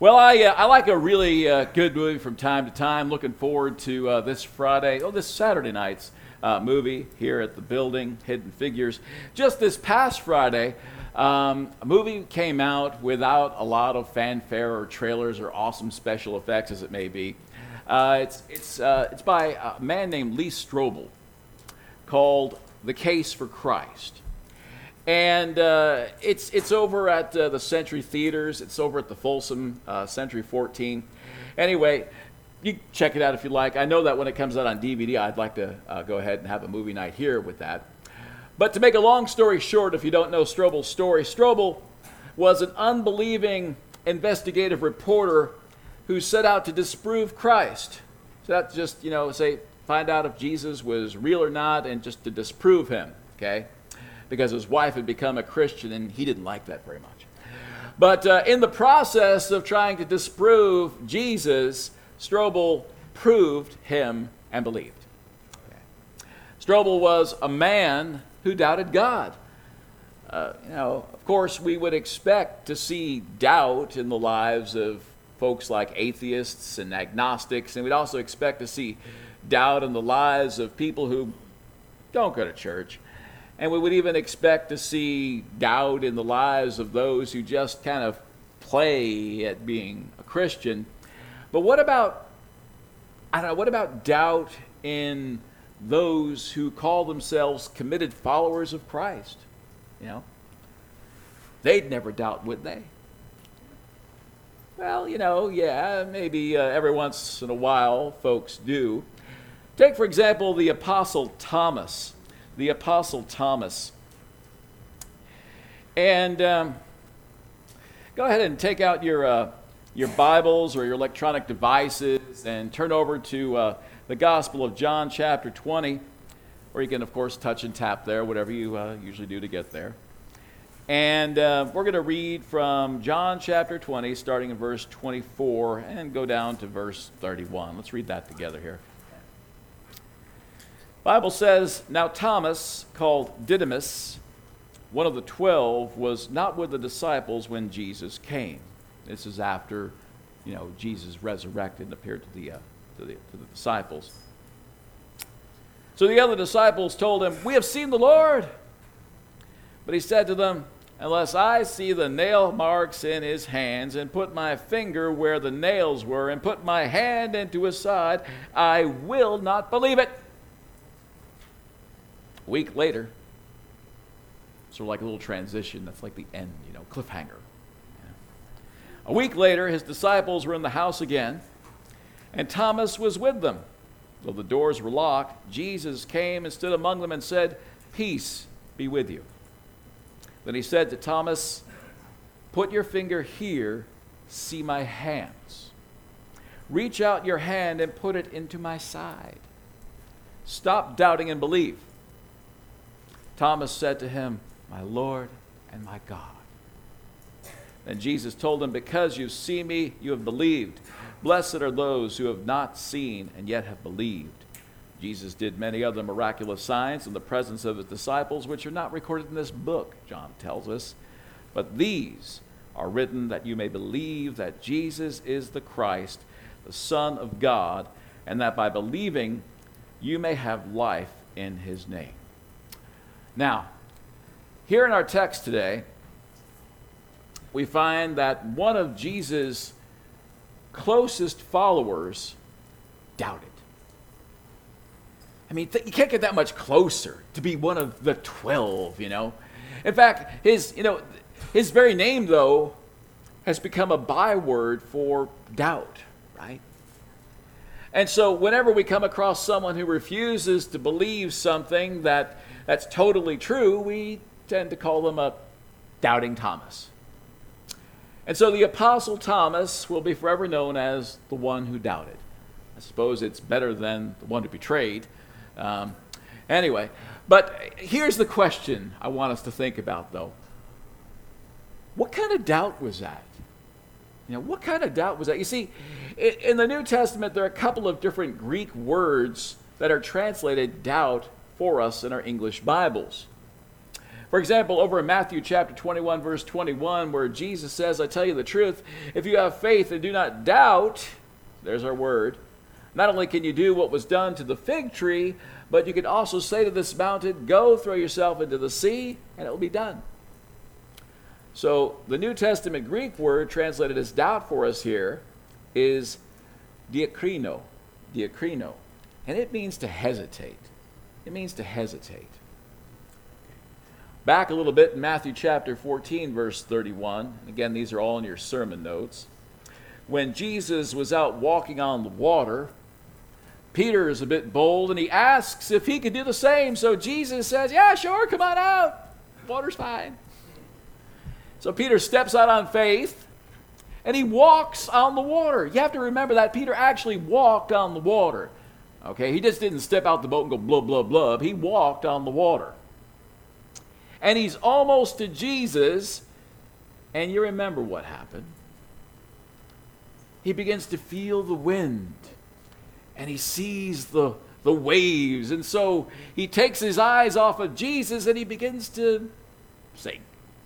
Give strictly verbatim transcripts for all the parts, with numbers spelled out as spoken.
Well, I uh, I like a really uh, good movie from time to time. Looking forward to uh, this Friday, oh, this Saturday night's uh, movie here at the building, Hidden Figures. Just this past Friday, um, a movie came out without a lot of fanfare or trailers or awesome special effects, as it may be. Uh, it's it's uh, it's by a man named Lee Strobel, called The Case for Christ. And uh, it's it's over at uh, the Century Theaters. It's over at the Folsom uh, Century fourteen. Anyway, you check it out if you like. I know that when it comes out on D V D, I'd like to uh, go ahead and have a movie night here with that. But to make a long story short, if you don't know Strobel's story, Strobel was an unbelieving investigative reporter who set out to disprove Christ. So that just, you know, say, find out if Jesus was real or not, and just to disprove him, okay? Because his wife had become a Christian, and he didn't like that very much. But uh, in the process of trying to disprove Jesus, Strobel proved him and believed. Okay. Strobel was a man who doubted God. Uh, you know, of course, we would expect to see doubt in the lives of folks like atheists and agnostics, and we'd also expect to see doubt in the lives of people who don't go to church. And we would even expect to see doubt in the lives of those who just kind of play at being a Christian. But what about, I don't know, what about doubt in those who call themselves committed followers of Christ? You know, they'd never doubt, would they? Well, you know, yeah, maybe uh, every once in a while folks do. Take, for example, the Apostle Thomas. The Apostle Thomas. And um, go ahead and take out your uh, your Bibles or your electronic devices and turn over to uh, the Gospel of John chapter twenty, or you can, of course, touch and tap there, whatever you uh, usually do to get there. And uh, we're going to read from John chapter twenty, starting in verse twenty-four, and go down to verse thirty-one. Let's read that together here. Bible says, "Now Thomas, called Didymus, one of the twelve, was not with the disciples when Jesus came." This is after, you know, Jesus resurrected and appeared to the, uh, to the, to the disciples. So the other disciples told him, "We have seen the Lord." But he said to them, "Unless I see the nail marks in his hands, and put my finger where the nails were, and put my hand into his side, I will not believe it." A week later, sort of like a little transition, that's like the end, you know, cliffhanger. Yeah. A week later, his disciples were in the house again, and Thomas was with them. Though the doors were locked, Jesus came and stood among them and said, "Peace be with you." Then he said to Thomas, "Put your finger here, see my hands. Reach out your hand and put it into my side. Stop doubting and believe." Thomas said to him, "My Lord and my God." Then Jesus told him, "Because you see me, you have believed. Blessed are those who have not seen and yet have believed." Jesus did many other miraculous signs in the presence of his disciples, which are not recorded in this book, John tells us. But these are written that you may believe that Jesus is the Christ, the Son of God, and that by believing you may have life in his name. Now, here in our text today, we find that one of Jesus' closest followers doubted. I mean, th- you can't get that much closer to be one of the twelve, you know. In fact, his, you know, his very name, though, has become a byword for doubt, right? And so whenever we come across someone who refuses to believe something that that's totally true, we tend to call them a doubting Thomas. And so the Apostle Thomas will be forever known as the one who doubted. I suppose it's better than the one who betrayed. Um, anyway, but here's the question I want us to think about, though. What kind of doubt was that? You know, what kind of doubt was that? You see, in the New Testament, there are a couple of different Greek words that are translated doubt for us in our English Bibles. For example, over in Matthew chapter twenty-one, verse twenty-one, where Jesus says, I tell you the truth, if you have faith and do not doubt, there's our word, not only can you do what was done to the fig tree, but you can also say to this mountain, go throw yourself into the sea, and it will be done. So the New Testament Greek word translated as doubt for us here is diakrino, diakrino, and it means to hesitate. It means to hesitate. Back a little bit in Matthew chapter fourteen, verse thirty-one. Again, these are all in your sermon notes. When Jesus was out walking on the water, Peter is a bit bold, and he asks if he could do the same. So Jesus says, yeah, sure, come on out. Water's fine. So Peter steps out on faith, and he walks on the water. You have to remember that Peter actually walked on the water. Okay, he just didn't step out the boat and go blub, blub, blub. He walked on the water. And he's almost to Jesus, and you remember what happened. He begins to feel the wind, and he sees the, the waves, and so he takes his eyes off of Jesus, and he begins to sink.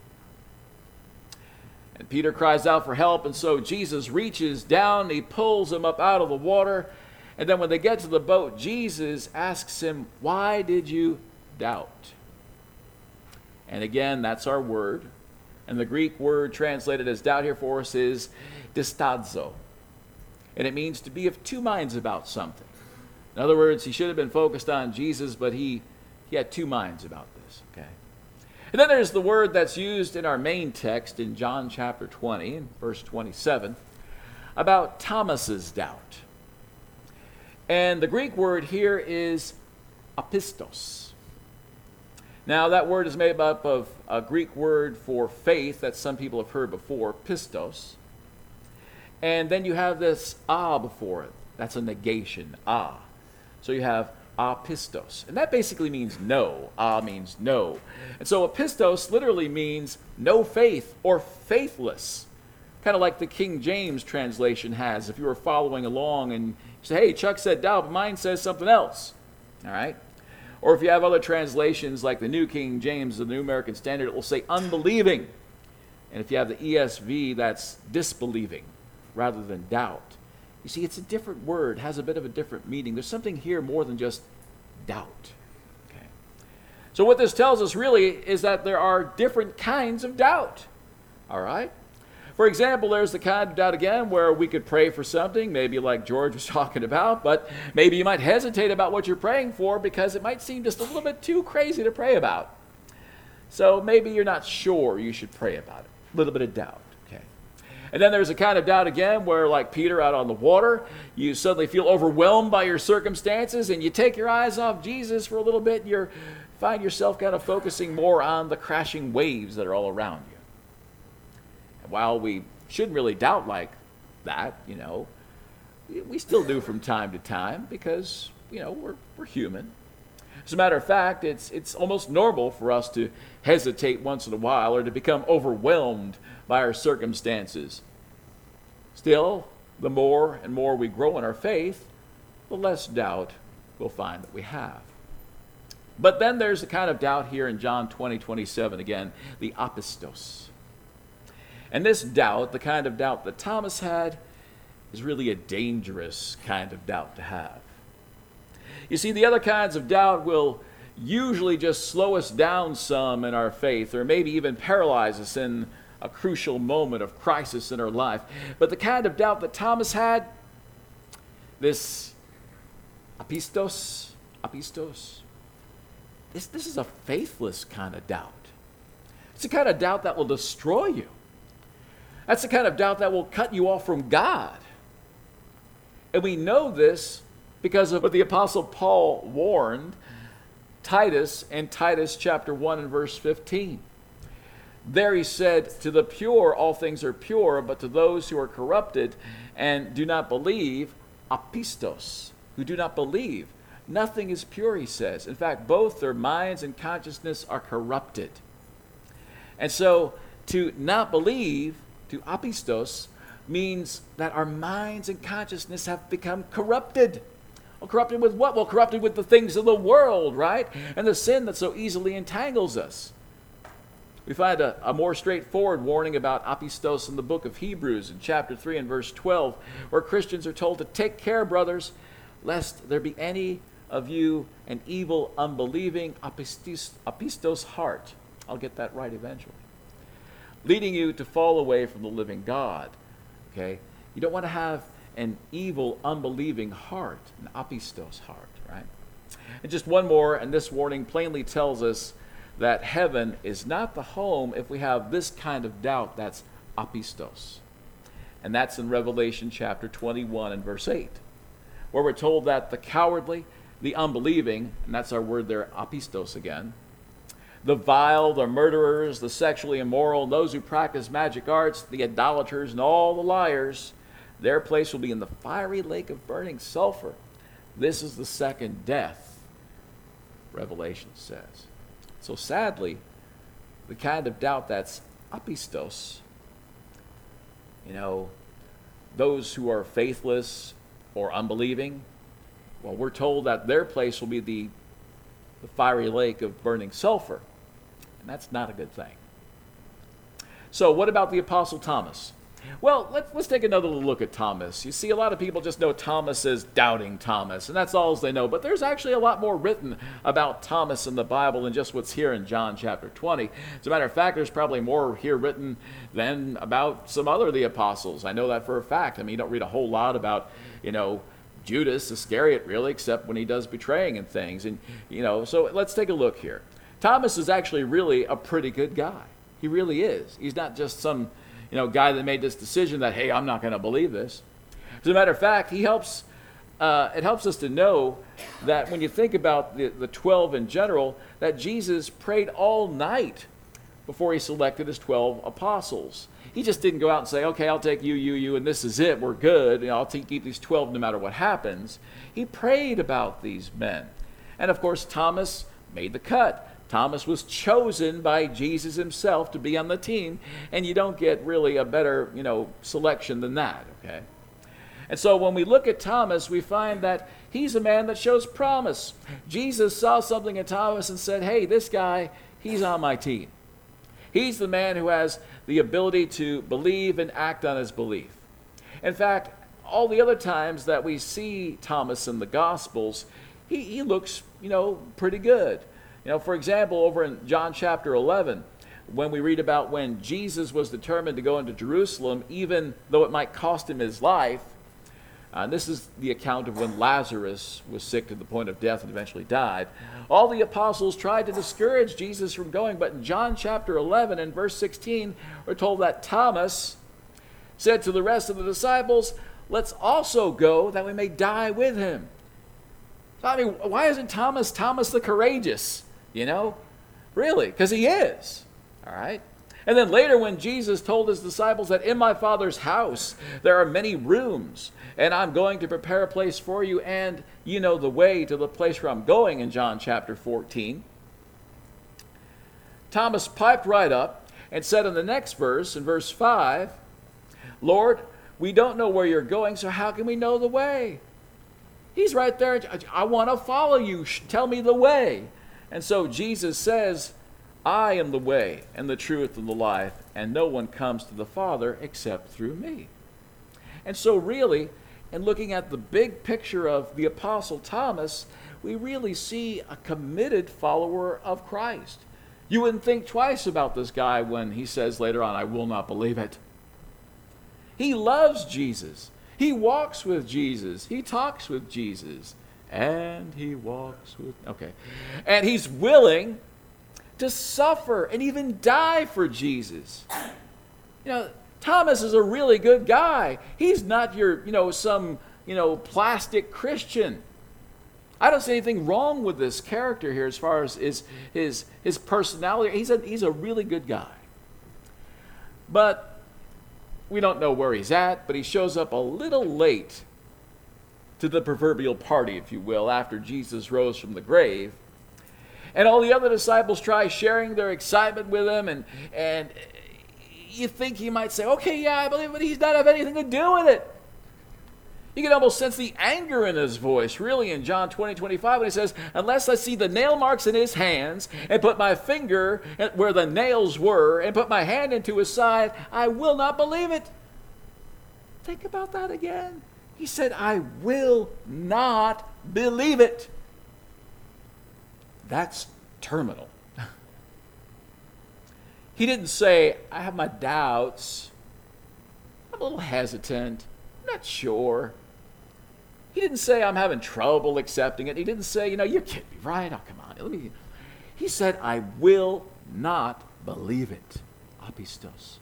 And Peter cries out for help, and so Jesus reaches down, he pulls him up out of the water, and then when they get to the boat, Jesus asks him, why did you doubt? And again, that's our word. And the Greek word translated as doubt here for us is distadzo. And it means to be of two minds about something. In other words, he should have been focused on Jesus, but he, he had two minds about this. Okay. And then there's the word that's used in our main text in John chapter twenty, in verse twenty-seven, about Thomas's doubt. And the Greek word here is apistos. Now, that word is made up of a Greek word for faith that some people have heard before, pistos. And then you have this ah before it. That's a negation, ah. So you have apistos. And that basically means no. Ah means no. And so apistos literally means no faith or faithless. Kind of like the King James translation has. If you were following along and you say, hey, Chuck said doubt, but mine says something else. All right? Or if you have other translations like the New King James, the New American Standard, it will say unbelieving. And if you have the E S V, that's disbelieving rather than doubt. You see, it's a different word, has a bit of a different meaning. There's something here more than just doubt. Okay. So what this tells us really is that there are different kinds of doubt. All right? For example, there's the kind of doubt again where we could pray for something, maybe like George was talking about, but maybe you might hesitate about what you're praying for because it might seem just a little bit too crazy to pray about. So maybe you're not sure you should pray about it. A little bit of doubt. Okay. And then there's a kind of doubt again where, like Peter out on the water, you suddenly feel overwhelmed by your circumstances and you take your eyes off Jesus for a little bit and you find yourself kind of focusing more on the crashing waves that are all around you. While we shouldn't really doubt like that, you know, we still do from time to time because, you know, we're, we're human. As a matter of fact, it's, it's almost normal for us to hesitate once in a while or to become overwhelmed by our circumstances. Still, the more and more we grow in our faith, the less doubt we'll find that we have. But then there's a kind of doubt here in John twenty, twenty-seven again, the apistos. And this doubt, the kind of doubt that Thomas had, is really a dangerous kind of doubt to have. You see, the other kinds of doubt will usually just slow us down some in our faith, or maybe even paralyze us in a crucial moment of crisis in our life. But the kind of doubt that Thomas had, this apistos, apistos, this, this is a faithless kind of doubt. It's a kind of doubt that will destroy you. That's the kind of doubt that will cut you off from God. And we know this because of what the Apostle Paul warned Titus in Titus chapter one and verse fifteen. There he said, to the pure all things are pure, but to those who are corrupted and do not believe, apistos, who do not believe, nothing is pure, he says. In fact, both their minds and consciousness are corrupted. And so to not believe, to apistos, means that our minds and consciousness have become corrupted. Well, corrupted with what? Well, corrupted with the things of the world, right? And the sin that so easily entangles us. We find a, a more straightforward warning about apistos in the book of Hebrews in chapter three and verse twelve, where Christians are told to take care, brothers, lest there be any of you an evil, unbelieving apistos, apistos heart. I'll get that right eventually. Leading you to fall away from the living God. Okay? You don't want to have an evil, unbelieving heart, an apistos heart, right? And just one more, and this warning plainly tells us that heaven is not the home if we have this kind of doubt. That's apistos. And that's in Revelation chapter twenty-one and verse eight, where we're told that the cowardly, the unbelieving, and that's our word there, apistos again, the vile, the murderers, the sexually immoral, those who practice magic arts, the idolaters, and all the liars, their place will be in the fiery lake of burning sulfur. This is the second death, Revelation says. So sadly, the kind of doubt that's apistos, you know, those who are faithless or unbelieving, well, we're told that their place will be the, the fiery lake of burning sulfur. And that's not a good thing. So what about the Apostle Thomas? Well, let's, let's take another look at Thomas. You see, a lot of people just know Thomas as doubting Thomas, and that's all they know. But there's actually a lot more written about Thomas in the Bible than just what's here in John chapter twenty. As a matter of fact, there's probably more here written than about some other of the apostles. I know that for a fact. I mean, you don't read a whole lot about, you know, Judas Iscariot, really, except when he does betraying and things. And, you know, so let's take a look here. Thomas is actually really a pretty good guy. He really is. He's not just some, you know, guy that made this decision that, hey, I'm not going to believe this. As a matter of fact, he helps, uh, it helps us to know that when you think about the, the twelve in general, that Jesus prayed all night before he selected his twelve apostles. He just didn't go out and say, okay, I'll take you, you, you, and this is it, we're good, and I'll take, keep these twelve no matter what happens. He prayed about these men. And of course, Thomas made the cut. Thomas was chosen by Jesus himself to be on the team, and you don't get really a better, you know, selection than that, okay? And so when we look at Thomas, we find that he's a man that shows promise. Jesus saw something in Thomas and said, hey, this guy, he's on my team. He's the man who has the ability to believe and act on his belief. In fact, all the other times that we see Thomas in the Gospels, he, he looks, you know, pretty good. You know, for example, over in John chapter eleven, when we read about when Jesus was determined to go into Jerusalem, even though it might cost him his life, uh, and this is the account of when Lazarus was sick to the point of death and eventually died. All the apostles tried to discourage Jesus from going, but in John chapter eleven and verse sixteen, we're told that Thomas said to the rest of the disciples, let's also go that we may die with him. So, I mean, why isn't Thomas Thomas the courageous? You know, really, because he is, all right? And then later when Jesus told his disciples that in my Father's house there are many rooms, and I'm going to prepare a place for you, and you know the way to the place where I'm going in John chapter fourteen, Thomas piped right up and said in the next verse, in verse five, Lord, we don't know where you're going, so how can we know the way? He's right there. I want to follow you. Tell me the way. And so Jesus says, I am the way and the truth and the life, and no one comes to the Father except through me. And so really, in looking at the big picture of the Apostle Thomas, we really see a committed follower of Christ. You wouldn't think twice about this guy when he says later on, I will not believe it. He loves Jesus. He walks with Jesus. He talks with Jesus. And he walks with, okay. And he's willing to suffer and even die for Jesus. You know, Thomas is a really good guy. He's not your, you know, some, you know, plastic Christian. I don't see anything wrong with this character here as far as his, his, his personality. He's a, he's a really good guy. But we don't know where he's at, but he shows up a little late to the proverbial party, if you will, after Jesus rose from the grave. And all the other disciples try sharing their excitement with him, and, and you think he might say, okay, yeah, I believe, but he's not have anything to do with it. You can almost sense the anger in his voice, really, in John twenty, twenty-five, when he says, unless I see the nail marks in his hands and put my finger where the nails were and put my hand into his side, I will not believe it. Think about that again. He said, I will not believe it. That's terminal. He didn't say, I have my doubts. I'm a little hesitant. I'm not sure. He didn't say, I'm having trouble accepting it. He didn't say, you know, you can't be right. Oh, come on. Let me. He said, I will not believe it. Apistos.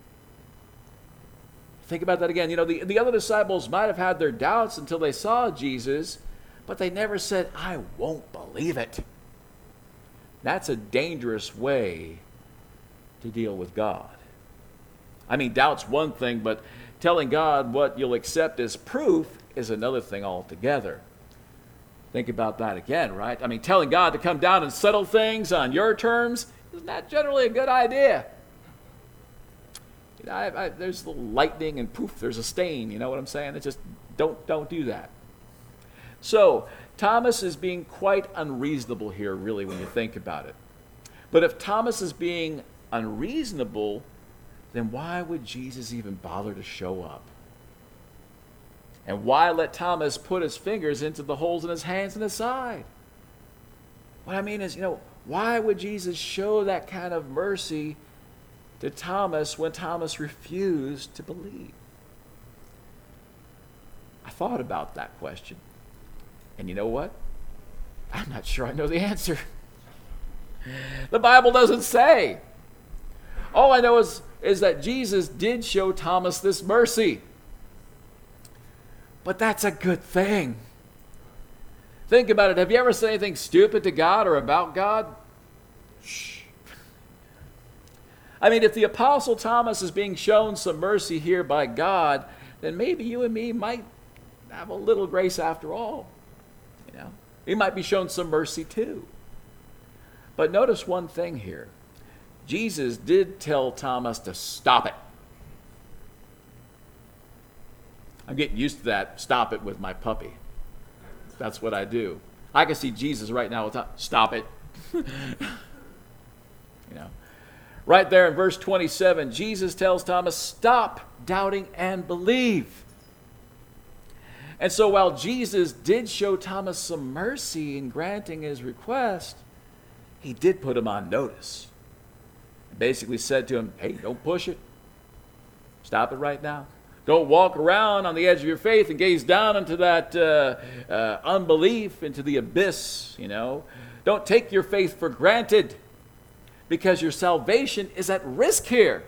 Think about that again. You know, the, the other disciples might have had their doubts until they saw Jesus, but they never said, I won't believe it. That's a dangerous way to deal with God. I mean, doubt's one thing, but telling God what you'll accept as proof is another thing altogether. Think about that again, right? I mean, telling God to come down and settle things on your terms is not generally a good idea. You know, I, I, there's a little lightning and poof, there's a stain. You know what I'm saying? It's just don't don't do that. So Thomas is being quite unreasonable here, really, when you think about it. But if Thomas is being unreasonable, then why would Jesus even bother to show up? And why let Thomas put his fingers into the holes in his hands and his side? What I mean is, you know, why would Jesus show that kind of mercy to Thomas when Thomas refused to believe? I thought about that question. And you know what? I'm not sure I know the answer. The Bible doesn't say. All I know is, is that Jesus did show Thomas this mercy. But that's a good thing. Think about it. Have you ever said anything stupid to God or about God? Shh. I mean, if the Apostle Thomas is being shown some mercy here by God, then maybe you and me might have a little grace after all. You know, we might be shown some mercy too. But notice one thing here. Jesus did tell Thomas to stop it. I'm getting used to that, stop it, with my puppy. That's what I do. I can see Jesus right now with, stop it. You know, right there in verse twenty-seven, Jesus tells Thomas, stop doubting and believe. And so while Jesus did show Thomas some mercy in granting his request, he did put him on notice. Basically said to him, hey, don't push it. Stop it right now. Don't walk around on the edge of your faith and gaze down into that uh, uh, unbelief, into the abyss, you know. Don't take your faith for granted because your salvation is at risk here.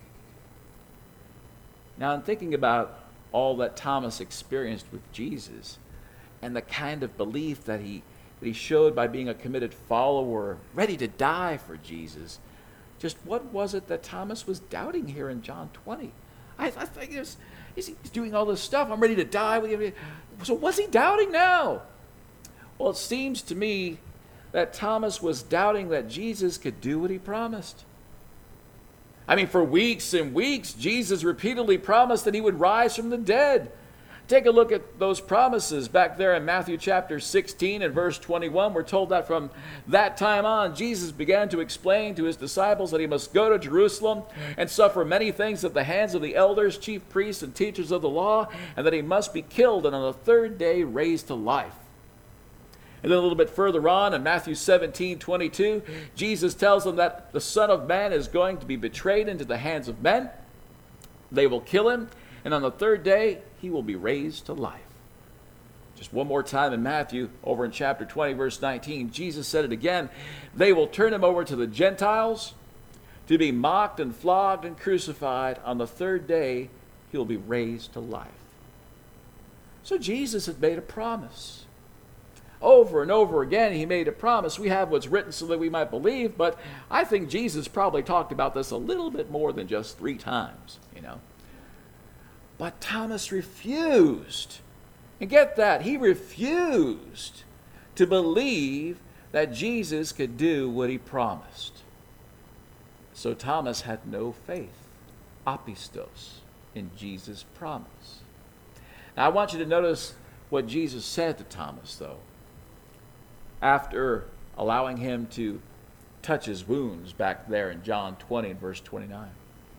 Now, in thinking about all that Thomas experienced with Jesus and the kind of belief that he, that he showed by being a committed follower, ready to die for Jesus, just what was it that Thomas was doubting here in John twenty? I, I think he's, he's doing all this stuff. I'm ready to die with you. So what's he doubting now? Well, it seems to me that Thomas was doubting that Jesus could do what he promised. I mean, for weeks and weeks, Jesus repeatedly promised that he would rise from the dead. Take a look at those promises back there in Matthew chapter sixteen and verse twenty-one. We're told that from that time on, Jesus began to explain to his disciples that he must go to Jerusalem and suffer many things at the hands of the elders, chief priests, and teachers of the law, and that he must be killed and on the third day raised to life. And then a little bit further on in Matthew seventeen twenty-two, Jesus tells them that the Son of Man is going to be betrayed into the hands of men. They will kill him, and on the third day, he will be raised to life. Just one more time in Matthew, over in chapter twenty, verse nineteen, Jesus said it again. They will turn him over to the Gentiles to be mocked and flogged and crucified. On the third day, he will be raised to life. So Jesus had made a promise. Over and over again, he made a promise. We have what's written so that we might believe, but I think Jesus probably talked about this a little bit more than just three times, you know. But Thomas refused. And get that, he refused to believe that Jesus could do what he promised. So Thomas had no faith, apistos, in Jesus' promise. Now, I want you to notice what Jesus said to Thomas, though, after allowing him to touch his wounds back there in John twenty and verse twenty-nine.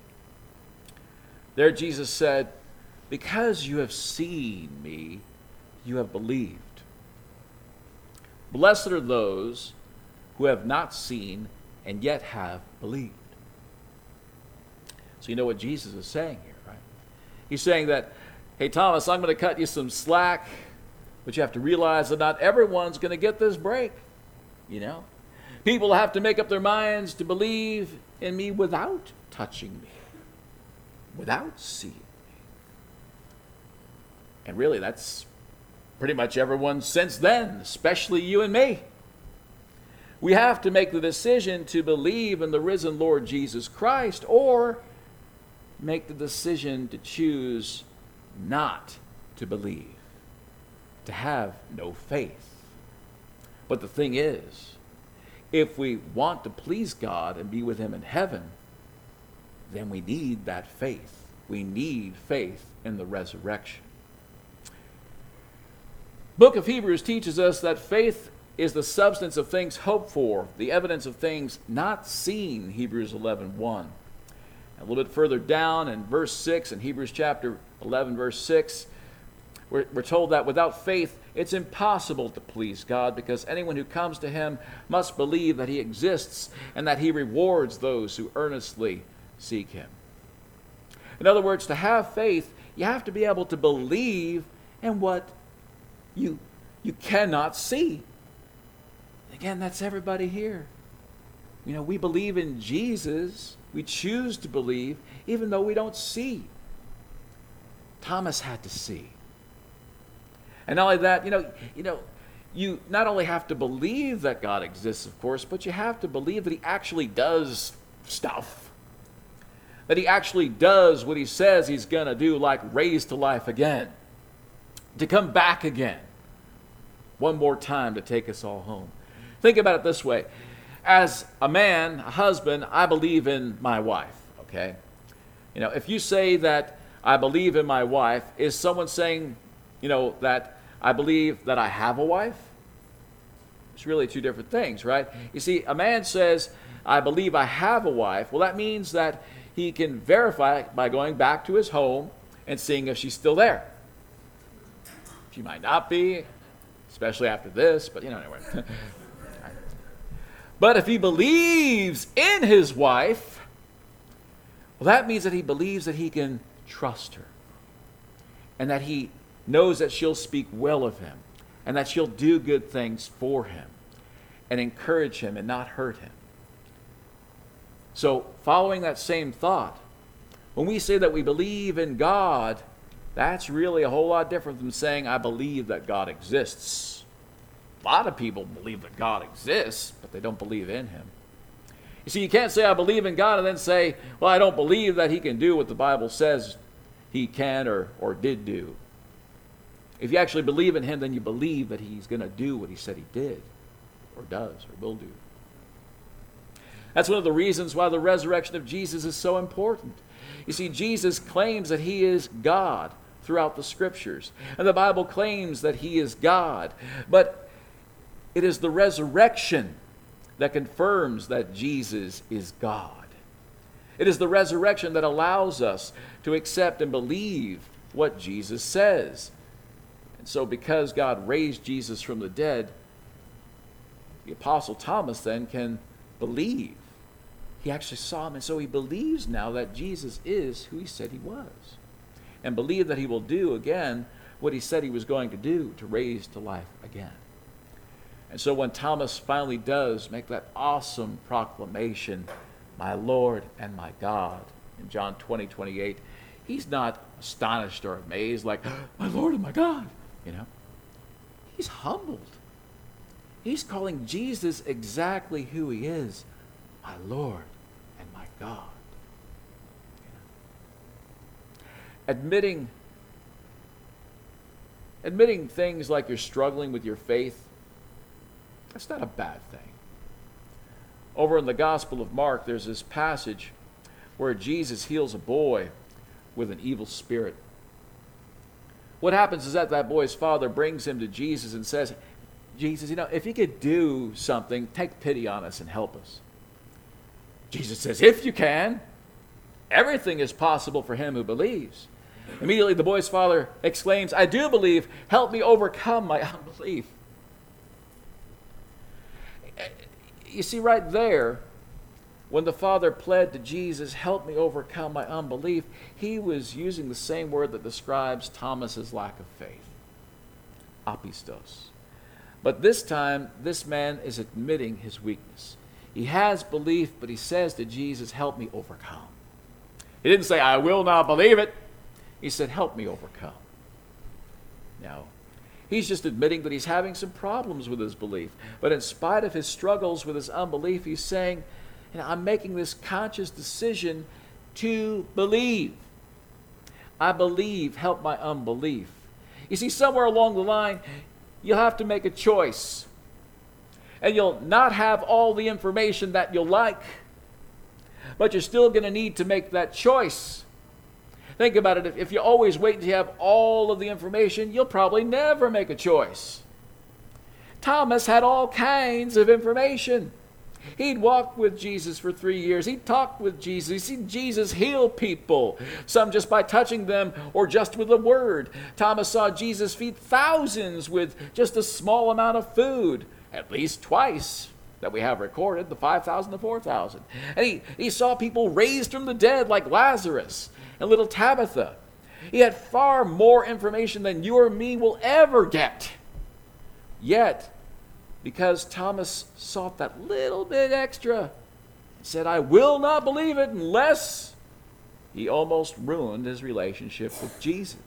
There Jesus said, "Because you have seen me, you have believed. Blessed are those who have not seen and yet have believed." So you know what Jesus is saying here, right? He's saying that, hey, Thomas, I'm going to cut you some slack, but you have to realize that not everyone's going to get this break, you know? People have to make up their minds to believe in me without touching me, without seeing me. And really, that's pretty much everyone since then, especially you and me. We have to make the decision to believe in the risen Lord Jesus Christ, or make the decision to choose not to believe, to have no faith. But the thing is, if we want to please God and be with Him in heaven, then we need that faith. We need faith in the resurrection. Book of Hebrews teaches us that faith is the substance of things hoped for, the evidence of things not seen, Hebrews eleven one. A little bit further down in verse six, in Hebrews chapter eleven, verse six, we're, we're told that without faith, it's impossible to please God, because anyone who comes to Him must believe that He exists and that He rewards those who earnestly seek Him. In other words, to have faith, you have to be able to believe in what you, you cannot see. Again, that's everybody here. You know, we believe in Jesus. We choose to believe, even though we don't see. Thomas had to see. And not only that, you know, you know, you not only have to believe that God exists, of course, but you have to believe that He actually does stuff. That He actually does what He says He's going to do, like raise to life again. To come back again. One more time to take us all home. Think about it this way. As a man, a husband, I believe in my wife, okay? You know, if you say that I believe in my wife, is someone saying, you know, that I believe that I have a wife? It's really two different things, right? You see, a man says, I believe I have a wife. Well, that means that he can verify it by going back to his home and seeing if she's still there. She might not be, especially after this, but, you know, anyway. But if he believes in his wife, well, that means that he believes that he can trust her, and that he knows that she'll speak well of him, and that she'll do good things for him, and encourage him and not hurt him. So, following that same thought, when we say that we believe in God, that's really a whole lot different than saying, I believe that God exists. A lot of people believe that God exists, but they don't believe in Him. You see, you can't say, I believe in God, and then say, well, I don't believe that He can do what the Bible says He can or, or did do. If you actually believe in Him, then you believe that He's going to do what He said He did, or does, or will do. That's one of the reasons why the resurrection of Jesus is so important. You see, Jesus claims that He is God throughout the Scriptures. And the Bible claims that He is God. But it is the resurrection that confirms that Jesus is God. It is the resurrection that allows us to accept and believe what Jesus says. And so because God raised Jesus from the dead, the Apostle Thomas then can believe. He actually saw Him, and so he believes now that Jesus is who He said He was. And believe that He will do again what He said He was going to do, to raise to life again. And so when Thomas finally does make that awesome proclamation, my Lord and my God, in John twenty, twenty-eight, he's not astonished or amazed like, my Lord and my God, you know. He's humbled. He's calling Jesus exactly who He is, my Lord and my God. You know? Admitting, admitting things like you're struggling with your faith, that's not a bad thing. Over in the Gospel of Mark, there's this passage where Jesus heals a boy with an evil spirit. What happens is that that boy's father brings him to Jesus and says, Jesus, you know, if you could do something, take pity on us and help us. Jesus says, if you can, everything is possible for him who believes. Immediately the boy's father exclaims, I do believe, help me overcome my unbelief. You see, right there, when the father pled to Jesus, help me overcome my unbelief, he was using the same word that describes Thomas's lack of faith, apistos. But this time, this man is admitting his weakness. He has belief, but he says to Jesus, help me overcome. He didn't say, I will not believe it. He said, help me overcome. Now, he's just admitting that he's having some problems with his belief. But in spite of his struggles with his unbelief, he's saying, you know, I'm making this conscious decision to believe. I believe, help my unbelief. You see, somewhere along the line, you'll have to make a choice. And you'll not have all the information that you'll like. But you're still going to need to make that choice. Think about it. If, if you always wait until you have all of the information, you'll probably never make a choice. Thomas had all kinds of information. He'd walked with Jesus for three years. He'd talked with Jesus. He'd seen Jesus heal people, some just by touching them or just with a word. Thomas saw Jesus feed thousands with just a small amount of food, at least twice that we have recorded, the five thousand, the four thousand. And he, he saw people raised from the dead like Lazarus and little Tabitha. He had far more information than you or me will ever get. Yet, because Thomas sought that little bit extra, he said, I will not believe it unless, he almost ruined his relationship with Jesus.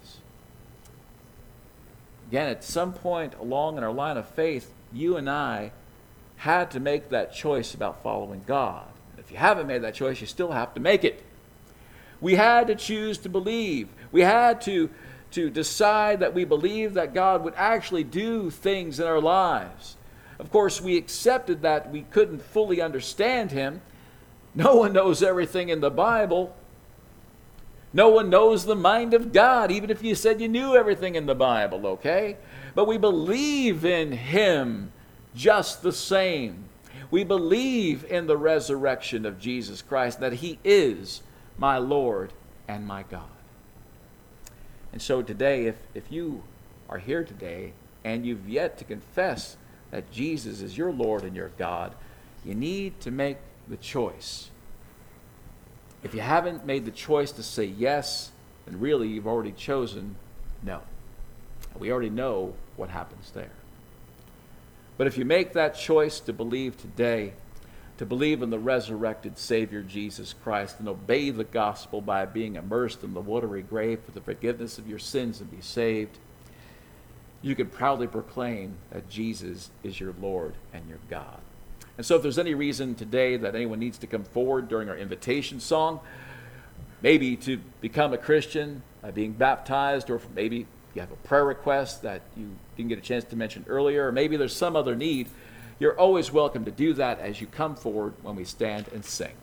Again, at some point along in our line of faith, you and I had to make that choice about following God. If you haven't made that choice, you still have to make it. We had to choose to believe. We had to, to decide that we believed that God would actually do things in our lives. Of course, we accepted that we couldn't fully understand him. No one knows everything in the Bible. No one knows the mind of God, even if you said you knew everything in the Bible, okay? But we believe in him just the same. We believe in the resurrection of Jesus Christ, that he is my Lord and my God. And so today, if, if you are here today and you've yet to confess that Jesus is your Lord and your God, you need to make the choice. If you haven't made the choice to say yes, then really you've already chosen no. We already know what happens there. But if you make that choice to believe today, to believe in the resurrected Savior Jesus Christ and obey the gospel by being immersed in the watery grave for the forgiveness of your sins and be saved, you can proudly proclaim that Jesus is your Lord and your God. And so if there's any reason today that anyone needs to come forward during our invitation song, maybe to become a Christian by being baptized, or maybe you have a prayer request that you didn't get a chance to mention earlier, or maybe there's some other need, you're always welcome to do that as you come forward when we stand and sing.